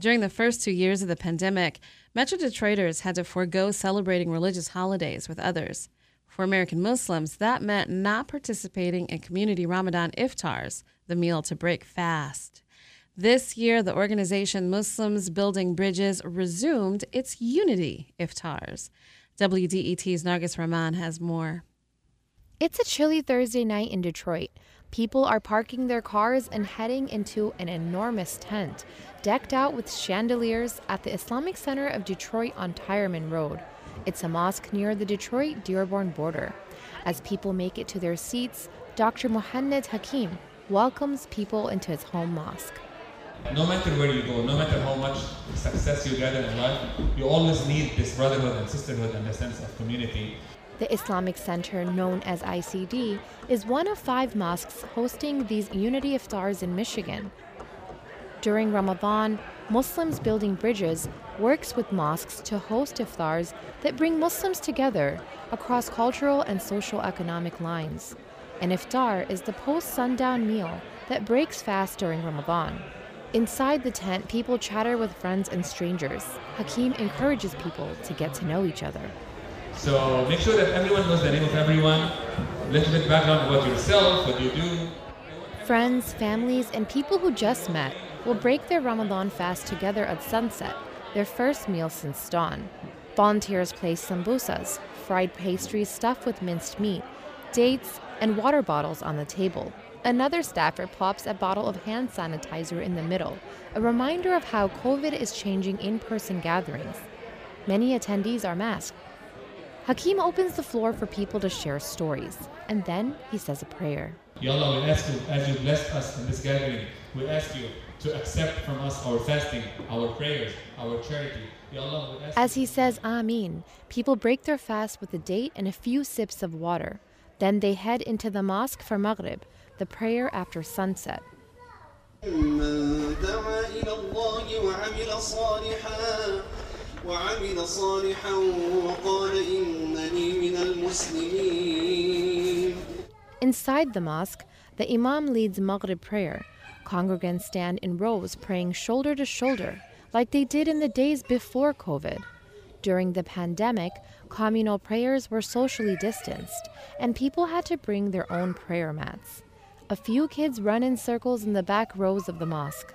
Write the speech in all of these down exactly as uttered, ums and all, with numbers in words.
During the first two years of the pandemic, Metro Detroiters had to forego celebrating religious holidays with others. For American Muslims, that meant not participating in community Ramadan iftars, the meal to break fast. This year, the organization Muslims Building Bridges resumed its Unity iftars. W D E T's Nargis Rahman has more. It's a chilly Thursday night in Detroit. People are parking their cars and heading into an enormous tent, decked out with chandeliers at the Islamic Center of Detroit on Tireman Road. It's a mosque near the Detroit-Dearborn border. As people make it to their seats, Doctor Mohaned Hakim welcomes people into his home mosque. No matter where you go, no matter how much success you gather in life, you always need this brotherhood and sisterhood and the sense of community. The Islamic Center, known as I C D, is one of five mosques hosting these Unity Iftars in Michigan. During Ramadan, Muslims Building Bridges works with mosques to host iftars that bring Muslims together across cultural and socio-economic lines. An iftar is the post-sundown meal that breaks fast during Ramadan. Inside the tent, people chatter with friends and strangers. Hakim encourages people to get to know each other. So make sure that everyone knows the name of everyone, a little bit background about yourself, what you do. Friends, families, and people who just met will break their Ramadan fast together at sunset, their first meal since dawn. Volunteers place sambusas, fried pastries stuffed with minced meat, dates, and water bottles on the table. Another staffer plops a bottle of hand sanitizer in the middle, a reminder of how COVID is changing in-person gatherings. Many attendees are masked. Hakim opens the floor for people to share stories, and then he says a prayer. Ya Allah, we ask you, as you blessed us in this gathering, we ask you to accept from us our fasting, our prayers, our charity. Ya Allah, we ask As he says Ameen, people break their fast with a date and a few sips of water. Then they head into the mosque for Maghrib, the prayer after sunset. Inside the mosque, the imam leads Maghrib prayer. Congregants stand in rows praying shoulder to shoulder, like they did in the days before COVID. During the pandemic, communal prayers were socially distanced, and people had to bring their own prayer mats. A few kids run in circles in the back rows of the mosque.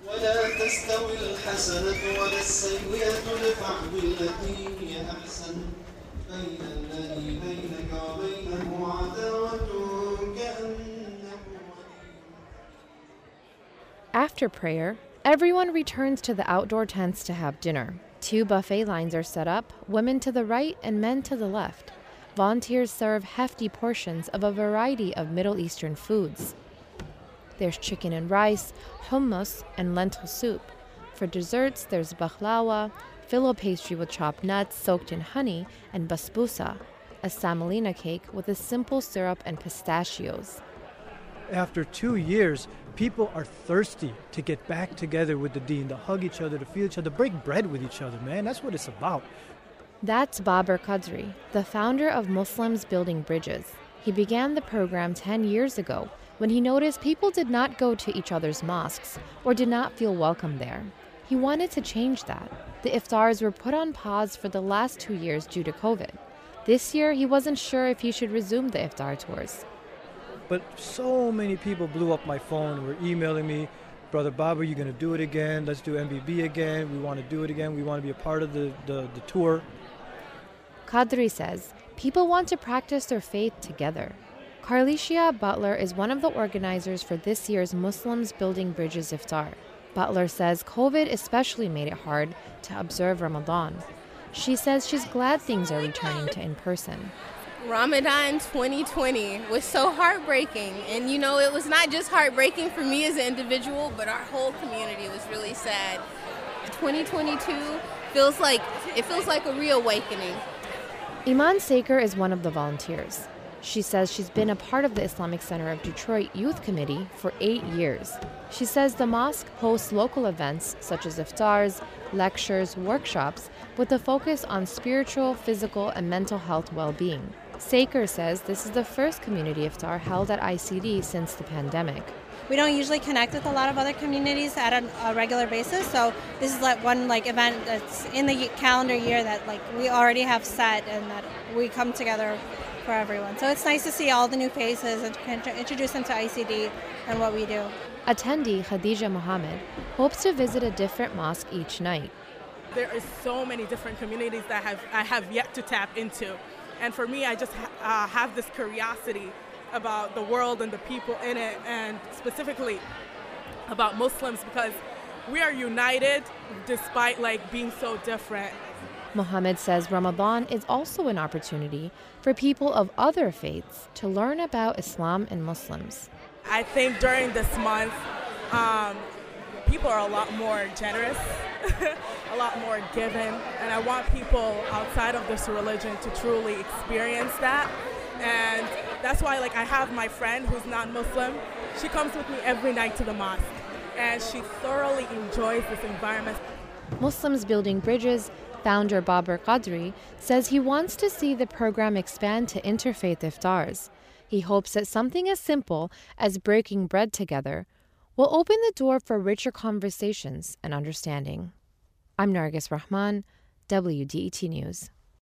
After prayer, everyone returns to the outdoor tents to have dinner. Two buffet lines are set up, women to the right and men to the left. Volunteers serve hefty portions of a variety of Middle Eastern foods. There's chicken and rice, hummus, and lentil soup. For desserts, there's bakhlawa, filo pastry with chopped nuts soaked in honey, and basbousa, a semolina cake with a simple syrup and pistachios. After two years, people are thirsty to get back together with the deen, to hug each other, to feel each other, to break bread with each other, man. That's what it's about. That's Babar Qadri, the founder of Muslims Building Bridges. He began the program ten years ago when he noticed people did not go to each other's mosques or did not feel welcome there. He wanted to change that. The iftars were put on pause for the last two years due to COVID. This year, he wasn't sure if he should resume the iftar tours. But so many people blew up my phone, were emailing me, Brother Babar, you're going to do it again. Let's do M B B again. We want to do it again. We want to be a part of the, the, the tour. Qadri says people want to practice their faith together. Carlicia Butler is one of the organizers for this year's Muslims Building Bridges Iftar. Butler says COVID especially made it hard to observe Ramadan. She says she's glad things are returning to in-person. Ramadan twenty twenty was so heartbreaking, and you know, it was not just heartbreaking for me as an individual, but our whole community was really sad. twenty twenty-two feels like, it feels like a reawakening. Iman Saker is one of the volunteers. She says she's been a part of the Islamic Center of Detroit Youth Committee for eight years. She says the mosque hosts local events such as iftars, lectures, workshops, with a focus on spiritual, physical, and mental health well-being. Saker says this is the first community iftar held at I C D since the pandemic. we don't usually connect with a lot of other communities at a, a regular basis. So this is like one like event that's in the calendar year that like we already have set and that we come together for everyone. So it's nice to see all the new faces and to introduce them to I C D and what we do. Attendee Khadija Mohammed hopes to visit a different mosque each night. There is so many different communities that have I have yet to tap into. And for me, I just ha- uh, have this curiosity about the world and the people in it, and specifically about Muslims, because we are united despite like being so different. Mohammed says Ramadan is also an opportunity for people of other faiths to learn about Islam and Muslims. I think during this month, um, people are a lot more generous, a lot more given, and I want people outside of this religion to truly experience that. And that's why like I have my friend who's non-Muslim. She comes with me every night to the mosque, and she thoroughly enjoys this environment. Muslims Building Bridges founder Babar Qadri says he wants to see the program expand to interfaith iftars. He hopes that something as simple as breaking bread together will open the door for richer conversations and understanding. I'm Nargis Rahman, W D E T News.